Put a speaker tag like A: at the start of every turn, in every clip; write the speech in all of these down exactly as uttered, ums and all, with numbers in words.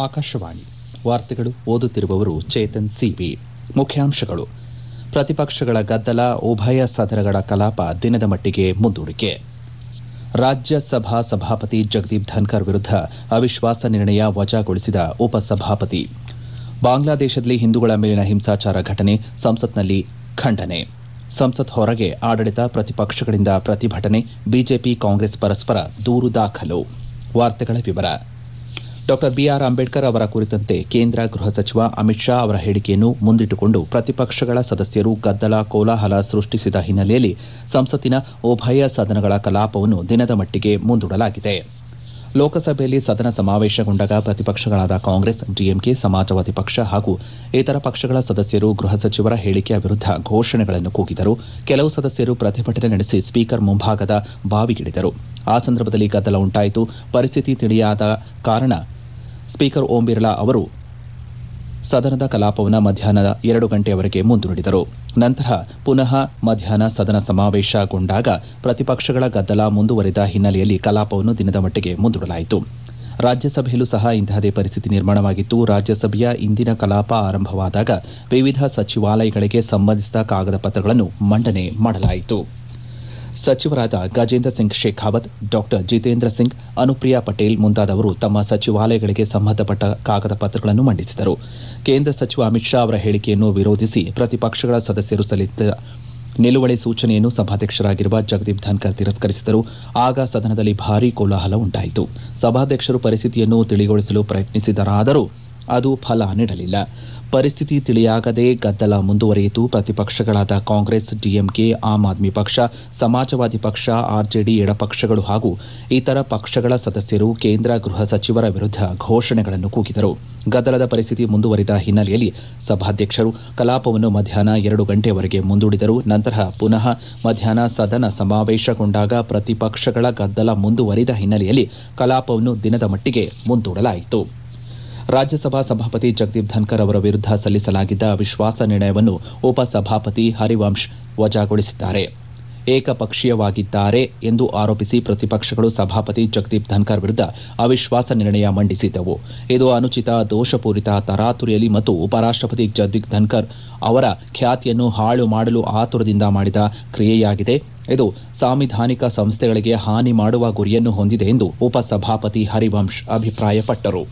A: ಆಕಾಶವಾಣಿ ವಾರ್ತೆಗಳು ಓದುತ್ತಿರುವವರು ಚೇತನ್ ಸಿಬಿ. ಮುಖ್ಯಾಂಶಗಳು: ಪ್ರತಿಪಕ್ಷಗಳ ಗದ್ದಲ, ಉಭಯ ಸದನಗಳ ಕಲಾಪ ದಿನದ ಮಟ್ಟಿಗೆ ಮುಂದೂಡಿಕೆ. ರಾಜ್ಯಸಭಾ ಸಭಾಪತಿ ಜಗದೀಪ್ ಧನ್ಕರ್ ವಿರುದ್ಧ ಅವಿಶ್ವಾಸ ನಿರ್ಣಯ ವಜಾಗೊಳಿಸಿದ ಉಪಸಭಾಪತಿ. ಬಾಂಗ್ಲಾದೇಶದಲ್ಲಿ ಹಿಂದೂಗಳ ಮೇಲಿನ ಹಿಂಸಾಚಾರ ಘಟನೆ, ಸಂಸತ್ನಲ್ಲಿ ಖಂಡನೆ. ಸಂಸತ್ ಹೊರಗೆ ಆಡಳಿತ ಪ್ರತಿಪಕ್ಷಗಳಿಂದ ಪ್ರತಿಭಟನೆ, ಬಿಜೆಪಿ ಕಾಂಗ್ರೆಸ್ ಪರಸ್ಪರ ದೂರು ದಾಖಲು. ವಾರ್ತೆಗಳ ವಿವರ. ಡಾ ಬಿಆರ್ ಅಂಬೇಡ್ಕರ್ ಅವರ ಕುರಿತಂತೆ ಕೇಂದ್ರ ಗೃಹ ಸಚಿವ ಅಮಿತ್ ಶಾ ಅವರ ಹೇಳಿಕೆಯನ್ನು ಮುಂದಿಟ್ಟುಕೊಂಡು ಪ್ರತಿಪಕ್ಷಗಳ ಸದಸ್ಯರು ಗದ್ದಲ, ಕೋಲಾಹಲ ಸೃಷ್ಟಿಸಿದ ಹಿನ್ನೆಲೆಯಲ್ಲಿ ಸಂಸತ್ತಿನ ಉಭಯ ಸದನಗಳ ಕಲಾಪವನ್ನು ದಿನದ ಮಟ್ಟಿಗೆ ಮುಂದೂಡಲಾಗಿದೆ. ಲೋಕಸಭೆಯಲ್ಲಿ ಸದನ ಸಮಾವೇಶಗೊಂಡಾಗ ಪ್ರತಿಪಕ್ಷಗಳಾದ ಕಾಂಗ್ರೆಸ್, ಡಿಎಂಕೆ, ಸಮಾಜವಾದಿ ಪಕ್ಷ ಹಾಗೂ ಇತರ ಪಕ್ಷಗಳ ಸದಸ್ಯರು ಗೃಹ ಸಚಿವರ ಹೇಳಿಕೆಯ ವಿರುದ್ಧ ಘೋಷಣೆಗಳನ್ನು ಕೂಗಿದರು. ಕೆಲವು ಸದಸ್ಯರು ಪ್ರತಿಭಟನೆ ನಡೆಸಿ ಸ್ಪೀಕರ್ ಮುಂಭಾಗದ ಬಾವಿಗಿಳಿದರು. ಆ ಸಂದರ್ಭದಲ್ಲಿ ಗದ್ದಲ ಉಂಟಾಯಿತು. ಪರಿಸ್ಥಿತಿ ತಿಳಿಯಾದ ಕಾರಣ ಸ್ಪೀಕರ್ ಓಂ ಬಿರ್ಲಾ ಅವರು ಸದನದ ಕಲಾಪವನ್ನು ಮಧ್ಯಾಹ್ನ ಎರಡು ಗಂಟೆಯವರೆಗೆ ಮುಂದೂಡಿದರು. ನಂತರ ಪುನಃ ಮಧ್ಯಾಹ್ನ ಸದನ ಸಮಾವೇಶಗೊಂಡಾಗ ಪ್ರತಿಪಕ್ಷಗಳ ಗದ್ದಲ ಮುಂದುವರಿದ ಹಿನ್ನೆಲೆಯಲ್ಲಿ ಕಲಾಪವನ್ನು ದಿನದ ಮಟ್ಟಿಗೆ ಮುಂದೂಡಲಾಯಿತು. ರಾಜ್ಯಸಭೆಯಲ್ಲೂ ಸಹ ಇಂತಹದೇ ಪರಿಸ್ಥಿತಿ ನಿರ್ಮಾಣವಾಗಿತ್ತು. ರಾಜ್ಯಸಭೆಯ ಇಂದಿನ ಕಲಾಪ ಆರಂಭವಾದಾಗ ವಿವಿಧ ಸಚಿವಾಲಯಗಳಿಗೆ ಸಂಬಂಧಿಸಿದ ಕಾಗದ ಪತ್ರಗಳನ್ನು ಮಂಡನೆ ಮಾಡಲಾಯಿತು. ಸಚಿವರಾದ ಗಜೇಂದ್ರ ಸಿಂಗ್ ಶೇಖಾವತ್, ಡಾ ಜಿತೇಂದ್ರ ಸಿಂಗ್, ಅನುಪ್ರಿಯಾ ಪಟೇಲ್ ಮುಂತಾದವರು ತಮ್ಮ ಸಚಿವಾಲಯಗಳಿಗೆ ಸಂಬಂಧಪಟ್ಟ ಕಾಗದ ಪತ್ರಗಳನ್ನು ಮಂಡಿಸಿದರು. ಕೇಂದ್ರ ಸಚಿವ ಅಮಿತ್ ಶಾ ಅವರ ಹೇಳಿಕೆಯನ್ನು ವಿರೋಧಿಸಿ ಪ್ರತಿಪಕ್ಷಗಳ ಸದಸ್ಯರು ಸಲ್ಲಿಸಿದ ನಿಲುವಳಿ ಸೂಚನೆಯನ್ನು ಸಭಾಧ್ಯಕ್ಷರಾಗಿರುವ ಜಗದೀಪ್ ಧನ್ಕರ್ ತಿರಸ್ಕರಿಸಿದರು. ಆಗ ಸದನದಲ್ಲಿ ಭಾರೀ ಕೋಲಾಹಲ ಉಂಟಾಯಿತು. ಸಭಾಧ್ಯಕ್ಷರು ಪರಿಸ್ಥಿತಿಯನ್ನು ತಿಳಿಗೊಳಿಸಲು ಪ್ರಯತ್ನಿಸಿದರಾದರೂ ಅದು ಫಲ ನೀಡಲಿಲ್ಲ. ಪರಿಸ್ಥಿತಿ ತಿಳಿಯಾಗದೆ ಗದ್ದಲ ಮುಂದುವರಿಯಿತು. ಪ್ರತಿಪಕ್ಷಗಳಾದ ಕಾಂಗ್ರೆಸ್, ಡಿಎಂಕೆ, ಆಮ್ ಆದ್ಮಿ ಪಕ್ಷ, ಸಮಾಜವಾದಿ ಪಕ್ಷ, ಆರ್ಜೆಡಿ ಎಡಪಕ್ಷಗಳು ಹಾಗೂ ಇತರ ಪಕ್ಷಗಳ ಸದಸ್ಯರು ಕೇಂದ್ರ ಗೃಹ ಸಚಿವರ ವಿರುದ್ಧ ಘೋಷಣೆಗಳನ್ನು ಕೂಗಿದರು. ಗದ್ದಲದ ಪರಿಸ್ಥಿತಿ ಮುಂದುವರಿದ ಹಿನ್ನೆಲೆಯಲ್ಲಿ ಸಭಾಧ್ಯಕ್ಷರು ಕಲಾಪವನ್ನು ಮಧ್ಯಾಹ್ನ ಎರಡು ಗಂಟೆಯವರೆಗೆ ಮುಂದೂಡಿದರು. ನಂತರ ಪುನಃ ಮಧ್ಯಾಹ್ನ ಸದನ ಸಮಾವೇಶಗೊಂಡಾಗ ಪ್ರತಿಪಕ್ಷಗಳ ಗದ್ದಲ ಮುಂದುವರಿದ ಹಿನ್ನೆಲೆಯಲ್ಲಿ ಕಲಾಪವನ್ನು ದಿನದ ಮಟ್ಟಿಗೆ ಮುಂದೂಡಲಾಯಿತು. ರಾಜ್ಯಸಭಾ ಸಭಾಪತಿ ಜಗದೀಪ್ ಧನ್ಕರ್ ಅವರ ವಿರುದ್ಧ ಸಲ್ಲಿಸಲಾಗಿದ್ದ ಅವಿಶ್ವಾಸ ನಿರ್ಣಯವನ್ನು ಉಪಸಭಾಪತಿ ಹರಿವಂಶ್ ವಜಾಗೊಳಿಸಿದ್ದಾರೆ. ಏಕಪಕ್ಷೀಯವಾಗಿದ್ದಾರೆ ಎಂದು ಆರೋಪಿಸಿ ಪ್ರತಿಪಕ್ಷಗಳು ಸಭಾಪತಿ ಜಗದೀಪ್ ಧನ್ಕರ್ ವಿರುದ್ಧ ಅವಿಶ್ವಾಸ ನಿರ್ಣಯ ಮಂಡಿಸಿದ್ದವು. ಇದು ಅನುಚಿತ, ದೋಷಪೂರಿತ, ತರಾತುರಿಯಲ್ಲಿ ಮತ್ತು ಉಪರಾಷ್ಟಪತಿ ಜಗದೀಪ್ ಧನ್ಕರ್ ಅವರ ಖ್ಯಾತಿಯನ್ನು ಹಾಳು ಮಾಡಲು ಆತುರದಿಂದ ಮಾಡಿದ ಕ್ರಿಯೆಯಾಗಿದೆ. ಇದು ಸಾಂವಿಧಾನಿಕ ಸಂಸ್ಥೆಗಳಿಗೆ ಹಾನಿ ಮಾಡುವ ಗುರಿಯನ್ನು ಹೊಂದಿದೆ ಎಂದು ಉಪಸಭಾಪತಿ ಹರಿವಂಶ್ ಅಭಿಪ್ರಾಯಪಟ್ಟರು.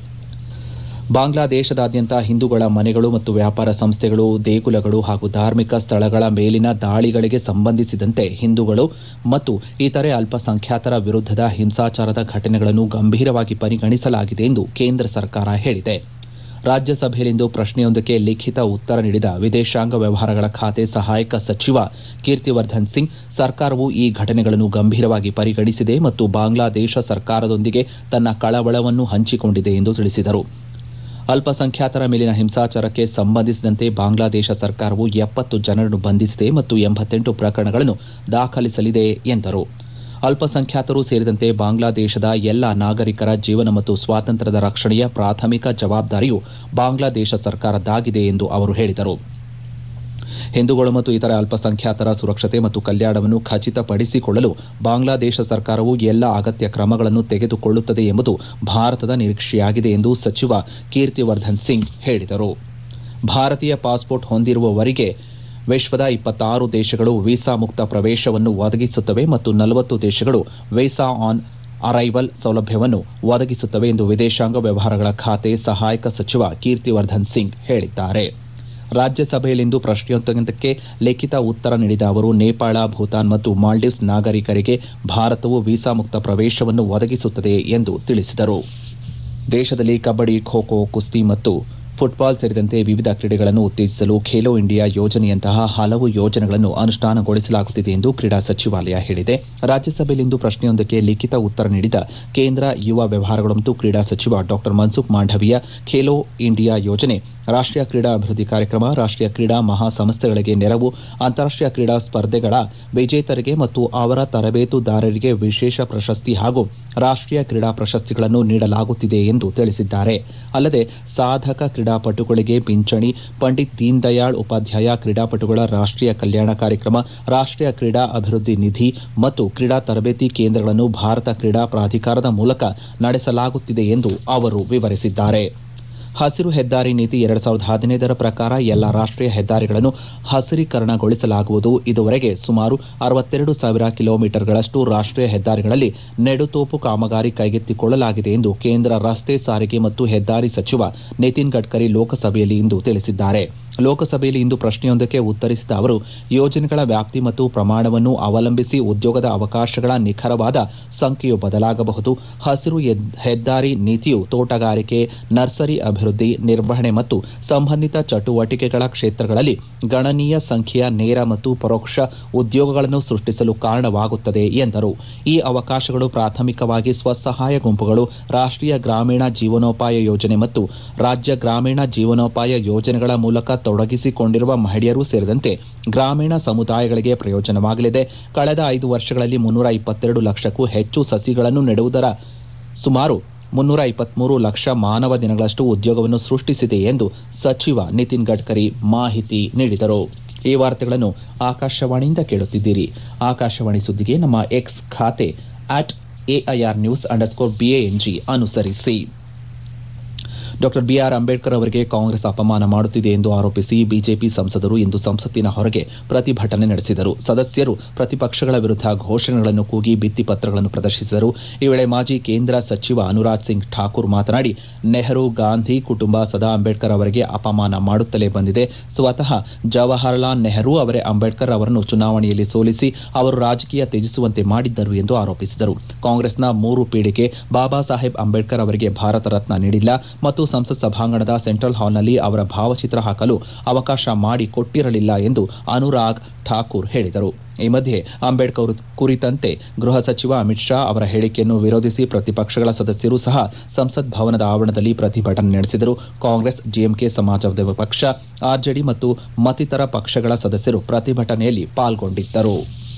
A: ಬಾಂಗ್ಲಾದೇಶದಾದ್ಯಂತ ಹಿಂದೂಗಳ ಮನೆಗಳು ಮತ್ತು ವ್ಯಾಪಾರ ಸಂಸ್ಥೆಗಳು, ದೇಗುಲಗಳು ಹಾಗೂ ಧಾರ್ಮಿಕ ಸ್ಥಳಗಳ ಮೇಲಿನ ದಾಳಿಗಳಿಗೆ ಸಂಬಂಧಿಸಿದಂತೆ ಹಿಂದೂಗಳು ಮತ್ತು ಇತರೆ ಅಲ್ಪಸಂಖ್ಯಾತರ ವಿರುದ್ಧದ ಹಿಂಸಾಚಾರದ ಘಟನೆಗಳನ್ನು ಗಂಭೀರವಾಗಿ ಪರಿಗಣಿಸಲಾಗಿದೆ ಎಂದು ಕೇಂದ್ರ ಸರ್ಕಾರ ಹೇಳಿದೆ. ರಾಜ್ಯಸಭೆಯಲ್ಲಿಂದು ಪ್ರಶ್ನೆಯೊಂದಕ್ಕೆ ಲಿಖಿತ ಉತ್ತರ ನೀಡಿದ ವಿದೇಶಾಂಗ ವ್ಯವಹಾರಗಳ ಖಾತೆ ಸಹಾಯಕ ಸಚಿವ ಕೀರ್ತಿವರ್ಧನ್ ಸಿಂಗ್, ಸರ್ಕಾರವು ಈ ಘಟನೆಗಳನ್ನು ಗಂಭೀರವಾಗಿ ಪರಿಗಣಿಸಿದೆ ಮತ್ತು ಬಾಂಗ್ಲಾದೇಶ ಸರ್ಕಾರದೊಂದಿಗೆ ತನ್ನ ಕಳವಳವನ್ನು ಹಂಚಿಕೊಂಡಿದೆ ಎಂದು ತಿಳಿಸಿದರು. ಅಲ್ಪಸಂಖ್ಯಾತರ ಮೇಲಿನ ಹಿಂಸಾಚಾರಕ್ಕೆ ಸಂಬಂಧಿಸಿದಂತೆ ಬಾಂಗ್ಲಾದೇಶ ಸರ್ಕಾರವು ಎಪ್ಪತ್ತು ಜನರನ್ನು ಬಂಧಿಸಿದೆ ಮತ್ತು ಎಂಬತ್ತೆಂಟು ಪ್ರಕರಣಗಳನ್ನು ದಾಖಲಿಸಲಿದೆ ಎಂದರು. ಅಲ್ಪಸಂಖ್ಯಾತರು ಸೇರಿದಂತೆ ಬಾಂಗ್ಲಾದೇಶದ ಎಲ್ಲ ನಾಗರಿಕರ ಜೀವನ ಮತ್ತು ಸ್ವಾತಂತ್ರ್ಯದ ರಕ್ಷಣೆಯ ಪ್ರಾಥಮಿಕ ಜವಾಬ್ದಾರಿಯು ಬಾಂಗ್ಲಾದೇಶ ಸರ್ಕಾರದ್ದಾಗಿದೆ ಎಂದು ಅವರು ಹೇಳಿದರು. ಹಿಂದೂಗಳು ಮತ್ತು ಇತರ ಅಲ್ಪಸಂಖ್ಯಾತರ ಸುರಕ್ಷತೆ ಮತ್ತು ಕಲ್ಯಾಣವನ್ನು ಖಚಿತಪಡಿಸಿಕೊಳ್ಳಲು ಬಾಂಗ್ಲಾದೇಶ ಸರ್ಕಾರವು ಎಲ್ಲ ಅಗತ್ಯ ಕ್ರಮಗಳನ್ನು ತೆಗೆದುಕೊಳ್ಳುತ್ತದೆ ಎಂಬುದು ಭಾರತದ ನಿರೀಕ್ಷೆಯಾಗಿದೆ ಎಂದು ಸಚಿವ ಕೀರ್ತಿವರ್ಧನ್ ಸಿಂಗ್ ಹೇಳಿದರು. ಭಾರತೀಯ ಪಾಸ್ಪೋರ್ಟ್ ಹೊಂದಿರುವವರಿಗೆ ವಿಶ್ವದ ಇಪ್ಪತ್ತಾರು ದೇಶಗಳು ವೀಸಾ ಮುಕ್ತ ಪ್ರವೇಶವನ್ನು ಒದಗಿಸುತ್ತವೆ ಮತ್ತು ನಲವತ್ತು ದೇಶಗಳು ವೀಸಾ ಆನ್ ಅರೈವಲ್ ಸೌಲಭ್ಯವನ್ನು ಒದಗಿಸುತ್ತವೆ ಎಂದು ವಿದೇಶಾಂಗ ವ್ಯವಹಾರಗಳ ಖಾತೆ ಸಹಾಯಕ ಸಚಿವ ಕೀರ್ತಿವರ್ಧನ್ ಸಿಂಗ್ ಹೇಳಿದ್ದಾರೆ. ರಾಜ್ಯಸಭೆಯಲ್ಲಿಂದು ಪ್ರಶ್ನೆಯೊಂದಕ್ಕೆ ಲಿಖಿತ ಉತ್ತರ ನೀಡಿದ ಅವರು, ನೇಪಾಳ, ಭೂತಾನ್ ಮತ್ತು ಮಾಲ್ಡೀವ್ಸ್ ನಾಗರಿಕರಿಗೆ ಭಾರತವು ವೀಸಾ ಮುಕ್ತ ಪ್ರವೇಶವನ್ನು ಒದಗಿಸುತ್ತದೆ ಎಂದು ತಿಳಿಸಿದರು. ದೇಶದಲ್ಲಿ ಕಬಡ್ಡಿ, ಖೋ ಖೋ, ಕುಸ್ತಿ ಮತ್ತು ಫುಟ್ಬಾಲ್ ಸೇರಿದಂತೆ ವಿವಿಧ ಕ್ರೀಡೆಗಳನ್ನು ಉತ್ತೇಜಿಸಲು ಖೇಲೋ ಇಂಡಿಯಾ ಯೋಜನೆಯಂತಹ ಹಲವು ಯೋಜನೆಗಳನ್ನು ಅನುಷ್ಠಾನಗೊಳಿಸಲಾಗುತ್ತಿದೆ ಎಂದು ಕ್ರೀಡಾ ಸಚಿವಾಲಯ ಹೇಳಿದೆ. ರಾಜ್ಯಸಭೆಯಲ್ಲಿಂದು ಪ್ರಶ್ನೆಯೊಂದಕ್ಕೆ ಲಿಖಿತ ಉತ್ತರ ನೀಡಿದ ಕೇಂದ್ರ ಯುವ ವ್ಯವಹಾರಗಳು ಮತ್ತು ಕ್ರೀಡಾ ಸಚಿವ ಡಾ ಮನ್ಸುಖ್ ಮಾಂಡವೀಯ, ಖೇಲೋ ಇಂಡಿಯಾ ಯೋಜನೆ ರಾಷ್ಟೀಯ ಕ್ರೀಡಾ ಅಭಿವೃದ್ಧಿ ಕಾರ್ಯಕ್ರಮ, ರಾಷ್ಟೀಯ ಕ್ರೀಡಾ ಮಹಾಸಂಸ್ಥೆಗಳಿಗೆ ನೆರವು, ಅಂತಾರಾಷ್ಟೀಯ ಕ್ರೀಡಾ ಸ್ಪರ್ಧೆಗಳ ವಿಜೇತರಿಗೆ ಮತ್ತು ಅವರ ತರಬೇತುದಾರರಿಗೆ ವಿಶೇಷ ಪ್ರಶಸ್ತಿ ಹಾಗೂ ರಾಷ್ಟೀಯ ಕ್ರೀಡಾ ಪ್ರಶಸ್ತಿಗಳನ್ನು ನೀಡಲಾಗುತ್ತಿದೆ ಎಂದು ತಿಳಿಸಿದ್ದಾರೆ. ಅಲ್ಲದೆ ಸಾಧಕ ಕ್ರೀಡಾಪಟುಗಳಿಗೆ ಪಿಂಚಣಿ, ಪಂಡಿತ್ ದೀನ್ ದಯಾಳ್ ಉಪಾಧ್ಯಾಯ ಕ್ರೀಡಾಪಟುಗಳ ರಾಷ್ಟೀಯ ಕಲ್ಯಾಣ ಕಾರ್ಯಕ್ರಮ, ರಾಷ್ಟೀಯ ಕ್ರೀಡಾ ಅಭಿವೃದ್ಧಿ ನಿಧಿ ಮತ್ತು ಕ್ರೀಡಾ ತರಬೇತಿ ಕೇಂದ್ರಗಳನ್ನು ಭಾರತ ಕ್ರೀಡಾ ಪ್ರಾಧಿಕಾರದ ಮೂಲಕ ನಡೆಸಲಾಗುತ್ತಿದೆ ಎಂದು ಅವರು ವಿವರಿಸಿದ್ದಾರೆ. ಹಸಿರು ಹೆದ್ದಾರಿ ನೀತಿ ಎರಡ್ ಸಾವಿರದ ಹದಿನೈದರ ಪ್ರಕಾರ ಎಲ್ಲ ರಾಷ್ಟ್ರೀಯ ಹೆದ್ದಾರಿಗಳನ್ನು ಹಸಿರೀಕರಣಗೊಳಿಸಲಾಗುವುದು. ಇದುವರೆಗೆ ಸುಮಾರು ಅರವತ್ತೆರಡು ಸಾವಿರ ಕಿಲೋಮೀಟರ್ಗಳಷ್ಟು ರಾಷ್ಟ್ರೀಯ ಹೆದ್ದಾರಿಗಳಲ್ಲಿ ನೆಡುತೋಪು ಕಾಮಗಾರಿ ಕೈಗೆತ್ತಿಕೊಳ್ಳಲಾಗಿದೆ ಎಂದು ಕೇಂದ್ರ ರಸ್ತೆ ಸಾರಿಗೆ ಮತ್ತು ಹೆದ್ದಾರಿ ಸಚಿವ ನಿತಿನ್ ಗಡ್ಕರಿ ಲೋಕಸಭೆಯಲ್ಲಿ ಇಂದು ತಿಳಿಸಿದ್ದಾರೆ. ಲೋಕಸಭೆಯಲ್ಲಿ ಇಂದು ಪ್ರಶ್ನೆಯೊಂದಕ್ಕೆ ಉತ್ತರಿಸಿದ ಅವರು, ಯೋಜನೆಗಳ ವ್ಯಾಪ್ತಿ ಮತ್ತು ಪ್ರಮಾಣವನ್ನು ಅವಲಂಬಿಸಿ ಉದ್ಯೋಗದ ಅವಕಾಶಗಳ ನಿಖರವಾದ ಸಂಖ್ಯೆಯು ಬದಲಾಗಬಹುದು. ಹಸಿರು ಹೆದ್ದಾರಿ ನೀತಿಯು ತೋಟಗಾರಿಕೆ, ನರ್ಸರಿ ಅಭಿವೃದ್ಧಿ, ನಿರ್ವಹಣೆ ಮತ್ತು ಸಂಬಂಧಿತ ಚಟುವಟಿಕೆಗಳ ಕ್ಷೇತ್ರಗಳಲ್ಲಿ ಗಣನೀಯ ಸಂಖ್ಯೆಯ ನೇರ ಮತ್ತು ಪರೋಕ್ಷ ಉದ್ಯೋಗಗಳನ್ನು ಸೃಷ್ಟಿಸಲು ಕಾರಣವಾಗುತ್ತದೆ ಎಂದರು. ಈ ಅವಕಾಶಗಳು ಪ್ರಾಥಮಿಕವಾಗಿ ಸ್ವಸಹಾಯ ಗುಂಪುಗಳು, ರಾಷ್ಟ್ರೀಯ ಗ್ರಾಮೀಣ ಜೀವನೋಪಾಯ ಯೋಜನೆ ಮತ್ತು ರಾಜ್ಯ ಗ್ರಾಮೀಣ ಜೀವನೋಪಾಯ ಯೋಜನೆಗಳ ಮೂಲಕ ತೊಡಗಿಸಿಕೊಂಡಿರುವ ಮಹಿಳೆಯರು ಸೇರಿದಂತೆ ಗ್ರಾಮೀಣ ಸಮುದಾಯಗಳಿಗೆ ಪ್ರಯೋಜನವಾಗಲಿದೆ. ಕಳೆದ ಐದು ವರ್ಷಗಳಲ್ಲಿ ಮುನ್ನೂರ ಇಪ್ಪತ್ತೆರಡು ಲಕ್ಷಕ್ಕೂ ಹೆಚ್ಚು ಸಸಿಗಳನ್ನು ನೆಡುವುದರ ಸುಮಾರು ಮುನ್ನೂರ ಇಪ್ಪತ್ಮೂರು ಲಕ್ಷ ಮಾನವ ದಿನಗಳಷ್ಟು ಉದ್ಯೋಗವನ್ನು ಸೃಷ್ಟಿಸಿದೆ ಎಂದು ಸಚಿವ ನಿತಿನ್ ಗಡ್ಕರಿ ಮಾಹಿತಿ ನೀಡಿದರು. ಈ ವಾರ್ತೆಗಳನ್ನು ಆಕಾಶವಾಣಿಯಿಂದ ಕೇಳುತ್ತಿದ್ದೀರಿ. ಆಕಾಶವಾಣಿ ಸುದ್ದಿಗೆ ನಮ್ಮ ಎಕ್ಸ್ ಖಾತೆ at AIR news underscore BANG ಅನುಸರಿಸಿ. ಡಾಕ್ಟರ್ ಬಿಆರ್ ಅಂಬೇಡ್ಕರ್ ಅವರಿಗೆ ಕಾಂಗ್ರೆಸ್ ಅಪಮಾನ ಮಾಡುತ್ತಿದೆ ಎಂದು ಆರೋಪಿಸಿ ಬಿಜೆಪಿ ಸಂಸದರು ಇಂದು ಸಂಸತ್ತಿನ ಹೊರಗೆ ಪ್ರತಿಭಟನೆ ನಡೆಸಿದರು. ಸದಸ್ಯರು ಪ್ರತಿಪಕ್ಷಗಳ ವಿರುದ್ಧ ಘೋಷಣೆಗಳನ್ನು ಕೂಗಿ ಭಿತ್ತಿಪತ್ರಗಳನ್ನು ಪ್ರದರ್ಶಿಸಿದರು. ಈ ವೇಳೆ ಮಾಜಿ ಕೇಂದ್ರ ಸಚಿವ ಅನುರಾಗ್ ಸಿಂಗ್ ಠಾಕೂರ್ ಮಾತನಾಡಿ, ನೆಹರು ಗಾಂಧಿ ಕುಟುಂಬ ಸದಾ ಅಂಬೇಡ್ಕರ್ ಅವರಿಗೆ ಅಪಮಾನ ಮಾಡುತ್ತಲೇ ಬಂದಿದೆ. ಸ್ವತಃ ಜವಾಹರಲಾಲ್ ನೆಹರು ಅವರೇ ಅಂಬೇಡ್ಕರ್ ಅವರನ್ನು ಚುನಾವಣೆಯಲ್ಲಿ ಸೋಲಿಸಿ ಅವರು ರಾಜಕೀಯ ತ್ಯಜಿಸುವಂತೆ ಮಾಡಿದ್ದರು ಎಂದು ಆರೋಪಿಸಿದರು. ಕಾಂಗ್ರೆಸ್ನ ಮೂರು ಪೀಳಿಗೆ ಬಾಬಾ ಸಾಹೇಬ್ ಅಂಬೇಡ್ಕರ್ ಅವರಿಗೆ ಭಾರತ ರತ್ನ ನೀಡಿಲ್ಲ ಮತ್ತು ಸಂಸತ್ ಸಭಾಂಗಣದ ಸೆಂಟ್ರಲ್ ಹಾಲ್ನಲ್ಲಿ ಅವರ ಭಾವಚಿತ್ರ ಹಾಕಲು ಅವಕಾಶ ಮಾಡಿಕೊಟ್ಟಿರಲಿಲ್ಲ ಎಂದು ಅನುರಾಗ್ ಠಾಕೂರ್ ಹೇಳಿದರು. ಈ ಮಧ್ಯೆ ಅಂಬೇಡ್ಕರ್ ಕುರಿತಂತೆ ಗೃಹ ಸಚಿವ ಅಮಿತ್ ಶಾ ಅವರ ಹೇಳಿಕೆಯನ್ನು ವಿರೋಧಿಸಿ ಪ್ರತಿಪಕ್ಷಗಳ ಸದಸ್ಯರು ಸಹ ಸಂಸತ್ ಭವನದ ಆವರಣದಲ್ಲಿ ಪ್ರತಿಭಟನೆ ನಡೆಸಿದರು. ಕಾಂಗ್ರೆಸ್, ಡಿಎಂಕೆ, ಸಮಾಜವಾದಿ ಪಕ್ಷ, ಆರ್ಜೆಡಿ ಮತ್ತು ಮತ್ತಿತರ ಪಕ್ಷಗಳ ಸದಸ್ಯರು ಪ್ರತಿಭಟನೆಯಲ್ಲಿ ಪಾಲ್ಗೊಂಡಿದ್ದರು.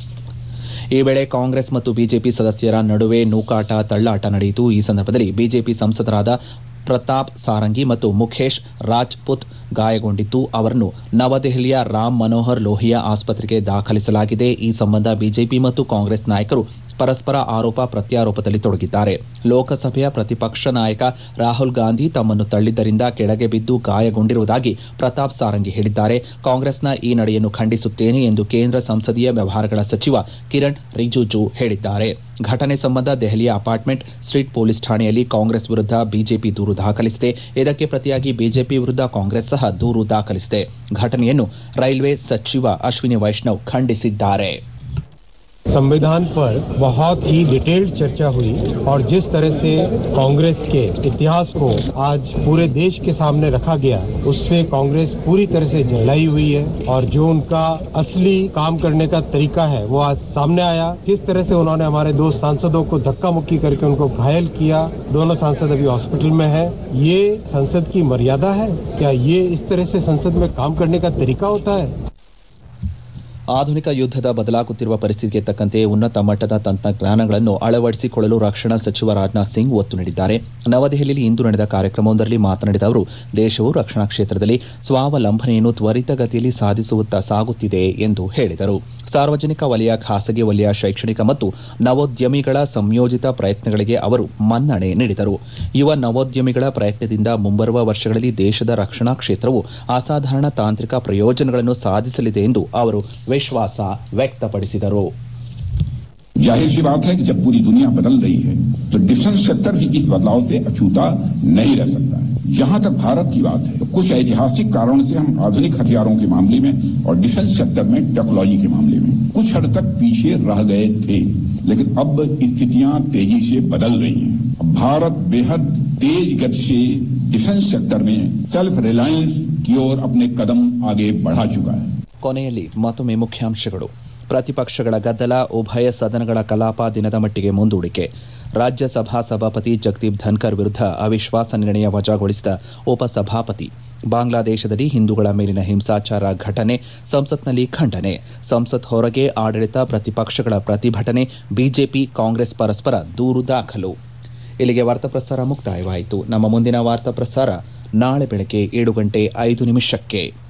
A: ಈ ವೇಳೆ ಕಾಂಗ್ರೆಸ್ ಮತ್ತು ಬಿಜೆಪಿ ಸದಸ್ಯರ ನಡುವೆ ನೂಕಾಟ, ತಳ್ಳಾಟ ನಡೆಯಿತು. ಈ ಸಂದರ್ಭದಲ್ಲಿ ಬಿಜೆಪಿ ಸಂಸದರಾದ ಪ್ರತಾಪ್ ಸಾರಂಗಿ ಮತ್ತು ಮುಖೇಶ್ ರಾಜ್ಪುತ್ ಗಾಯಗೊಂಡಿದ್ದು ಅವರನ್ನು ನವದೆಹಲಿಯ ರಾಮ್ ಮನೋಹರ್ ಲೋಹಿಯಾ ಆಸ್ಪತ್ರೆಗೆ ದಾಖಲಿಸಲಾಗಿದೆ. ಈ ಸಂಬಂಧ ಬಿಜೆಪಿ ಮತ್ತು ಕಾಂಗ್ರೆಸ್ ನಾಯಕರು ಪರಸ್ಪರ ಆರೋಪ ಪ್ರತ್ಯಾರೋಪದಲ್ಲಿ ತೊಡಗಿದ್ದಾರೆ. ಲೋಕಸಭೆಯ ಪ್ರತಿಪಕ್ಷ ನಾಯಕ ರಾಹುಲ್ ಗಾಂಧಿ ತಮ್ಮನ್ನು ತಳ್ಳಿದ್ದರಿಂದ ಕೆಳಗೆ ಬಿದ್ದು ಗಾಯಗೊಂಡಿರುವುದಾಗಿ ಪ್ರತಾಪ್ ಸಾರಂಗಿ ಹೇಳಿದ್ದಾರೆ. ಕಾಂಗ್ರೆಸ್ನ ಈ ನಡೆಯನ್ನು ಖಂಡಿಸುತ್ತೇನೆ ಎಂದು ಕೇಂದ್ರ ಸಂಸದೀಯ ವ್ಯವಹಾರಗಳ ಸಚಿವ ಕಿರಣ್ ರಿಜಿಜು ಹೇಳಿದ್ದಾರೆ. ಘಟನೆ ಸಂಬಂಧ ದೆಹಲಿಯ ಅಪಾರ್ಟ್ಮೆಂಟ್ ಸ್ಟ್ರೀಟ್ ಪೊಲೀಸ್ ಠಾಣೆಯಲ್ಲಿ ಕಾಂಗ್ರೆಸ್ ವಿರುದ್ಧ ಬಿಜೆಪಿ ದೂರು ದಾಖಲಿಸಿದೆ. ಇದಕ್ಕೆ ಪ್ರತಿಯಾಗಿ ಬಿಜೆಪಿ ವಿರುದ್ಧ ಕಾಂಗ್ರೆಸ್ ಸಹ ದೂರು ದಾಖಲಿಸಿದೆ. ಘಟನೆಯನ್ನು ರೈಲ್ವೆ ಸಚಿವ ಅಶ್ವಿನಿ ವೈಷ್ಣವ್ ಖಂಡಿಸಿದ್ದಾರೆ.
B: संविधान पर बहुत ही डिटेल्ड चर्चा हुई और जिस तरह से कांग्रेस के इतिहास को आज पूरे देश के सामने रखा गया, उससे कांग्रेस पूरी तरह से झेलाई हुई है और जो उनका असली काम करने का तरीका है वो आज सामने आया. किस तरह से उन्होंने हमारे दो सांसदों को धक्का मुक्की करके उनको घायल किया. दोनों सांसद अभी हॉस्पिटल में है. ये संसद की मर्यादा है क्या? ये इस तरह से संसद में काम करने का तरीका होता है?
A: ಆಧುನಿಕ ಯುದ್ಧದ ಬದಲಾಗುತ್ತಿರುವ ಪರಿಸ್ಥಿತಿಗೆ ತಕ್ಕಂತೆ ಉನ್ನತ ಮಟ್ಟದ ತಂತ್ರಜ್ಞಾನಗಳನ್ನು ಅಳವಡಿಸಿಕೊಳ್ಳಲು ರಕ್ಷಣಾ ಸಚಿವ ರಾಜನಾಥ್ ಸಿಂಗ್ ಒತ್ತು ನೀಡಿದ್ದಾರೆ. ನವದೆಹಲಿಯಲ್ಲಿ ಇಂದು ನಡೆದ ಕಾರ್ಯಕ್ರಮವೊಂದರಲ್ಲಿ ಮಾತನಾಡಿದ ಅವರು, ದೇಶವು ರಕ್ಷಣಾ ಕ್ಷೇತ್ರದಲ್ಲಿ ಸ್ವಾವಲಂಬನೆಯನ್ನು ತ್ವರಿತಗತಿಯಲ್ಲಿ ಸಾಧಿಸುತ್ತಾ ಸಾಗುತ್ತಿದೆ ಎಂದು ಹೇಳಿದರು. ಸಾರ್ವಜನಿಕ ವಲಯ, ಖಾಸಗಿ ವಲಯ, ಶೈಕ್ಷಣಿಕ ಮತ್ತು ನವೋದ್ಯಮಿಗಳ ಸಂಯೋಜಿತ ಪ್ರಯತ್ನಗಳಿಗೆ ಅವರು ಮನ್ನಣೆ ನೀಡಿದರು. ಯುವ ನವೋದ್ಯಮಿಗಳ ಪ್ರಯತ್ನದಿಂದ ಮುಂಬರುವ ವರ್ಷಗಳಲ್ಲಿ ದೇಶದ ರಕ್ಷಣಾ ಕ್ಷೇತ್ರವು ಅಸಾಧಾರಣ ತಾಂತ್ರಿಕ ಪ್ರಯೋಜನಗಳನ್ನು ಸಾಧಿಸಲಿದೆ ಎಂದು ಅವರು ವಿಶ್ವಾಸ ವ್ಯಕ್ತಪಡಿಸಿದರು.
C: जाहिर सी बात है कि जब पूरी दुनिया बदल रही है तो डिफेंस सेक्टर भी इस बदलाव से अछूता नहीं रह सकता है. जहां तक भारत की बात है तो कुछ ऐतिहासिक कारणों से हम आधुनिक हथियारों के मामले में और डिफेंस सेक्टर में टेक्नोलॉजी के मामले में कुछ हद तक पीछे रह गए थे, लेकिन अब स्थितियां तेजी से बदल रही हैं. भारत बेहद तेज गति से डिफेंस सेक्टर में सेल्फ रिलायंस की ओर अपने कदम आगे बढ़ा चुका है.
A: ಕೊನೆಯಲ್ಲಿ ಮತ್ತೊಮ್ಮೆ ಮುಖ್ಯಾಂಶಗಳು. ಪ್ರತಿಪಕ್ಷಗಳ ಗದ್ದಲ, ಉಭಯ ಸದನಗಳ ಕಲಾಪ ದಿನದ ಮಟ್ಟಿಗೆ ಮುಂದೂಡಿಕೆ. ರಾಜ್ಯಸಭಾ ಸಭಾಪತಿ ಜಗದೀಪ್ ಧನ್ಕರ್ ವಿರುದ್ಧ ಅವಿಶ್ವಾಸ ನಿರ್ಣಯ ವಜಾಗೊಳಿಸಿದ ಉಪಸಭಾಪತಿ. ಬಾಂಗ್ಲಾದೇಶದಲ್ಲಿ ಹಿಂದೂಗಳ ಮೇಲಿನ ಹಿಂಸಾಚಾರ ಘಟನೆ, ಸಂಸತ್ನಲ್ಲಿ ಖಂಡನೆ. ಸಂಸತ್ ಹೊರಗೆ ಆಡಳಿತ ಪ್ರತಿಪಕ್ಷಗಳ ಪ್ರತಿಭಟನೆ, ಬಿಜೆಪಿ ಕಾಂಗ್ರೆಸ್ ಪರಸ್ಪರ ದೂರು ದಾಖಲು. ಇಲ್ಲಿಗೆ ವಾರ್ತಾ ಪ್ರಸಾರ ಮುಕ್ತಾಯವಾಯಿತು. ನಮ್ಮ ಮುಂದಿನ ವಾರ್ತಾ ಪ್ರಸಾರ ನಾಳೆ ಬೆಳಗ್ಗೆ ಏಳು ಗಂಟೆ ಐದು ನಿಮಿಷಕ್ಕೆ.